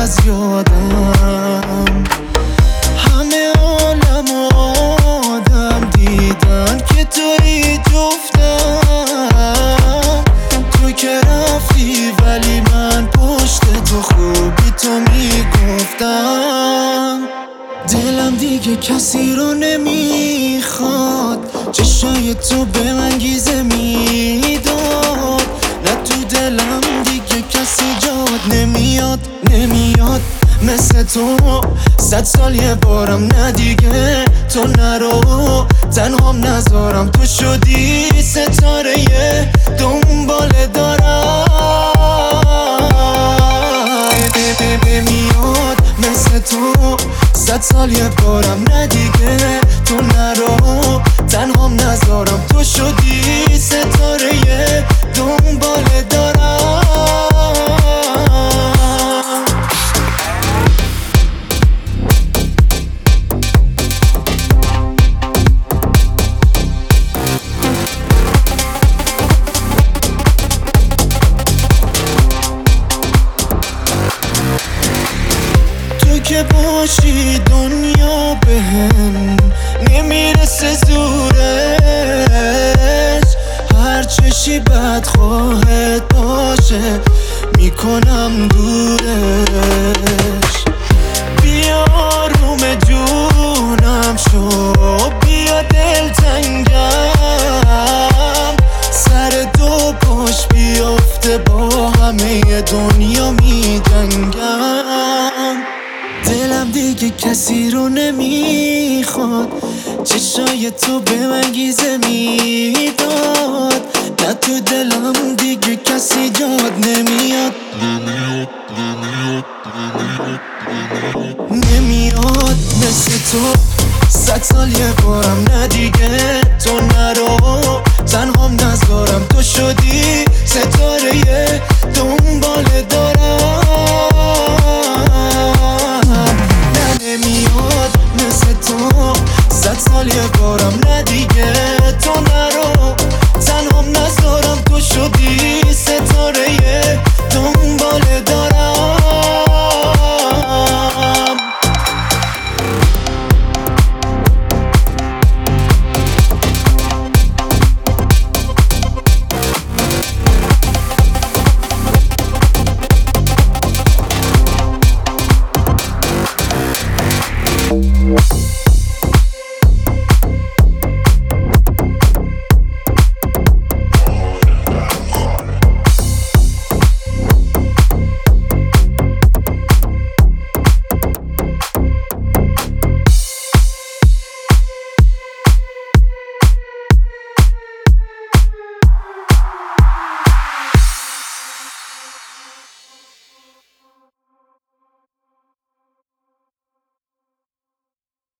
از یادم. همه عالم و آدم دیدن که توی جفتم. تو که رفتی ولی من پشت تو خوبی تو میگفتم. دلم دیگه کسی رو نمیخواد، چشای تو به من گیزه میداد. نه تو دلم دیگه کسی جاد نمیاد مثل تو. 100 سال یه بارم نه دیگه تو نرو، تنهام نذارم تو شدی ستاره دنبال دارم. میاد مثل تو 100 سال یه بارم نه دیگه تو نرو، تنهام نذارم تو شدی ستاره دنبال دارم. تو که باشی دنیا بهم نمیرسه زورش. هر چشی بدخواهت باشه میکنم دورش. بیا آروم جونم شو، بیا دلتنگم. سر دو پاش بیفته با همه دنیا میجنگم. دلم دیگه کسی رو نمیخواد، چشای تو به من گیزه میداد. نه تو دلم دیگه کسی جاد نمیاد مثل تو. 100 سال یه بارم نه دیگه تو نرو، تنهام نذارم تو شدی ستاره دنبال دارم. نه نمیاد مثل تو 100 سال یه بارم نه دیگه تو نرو،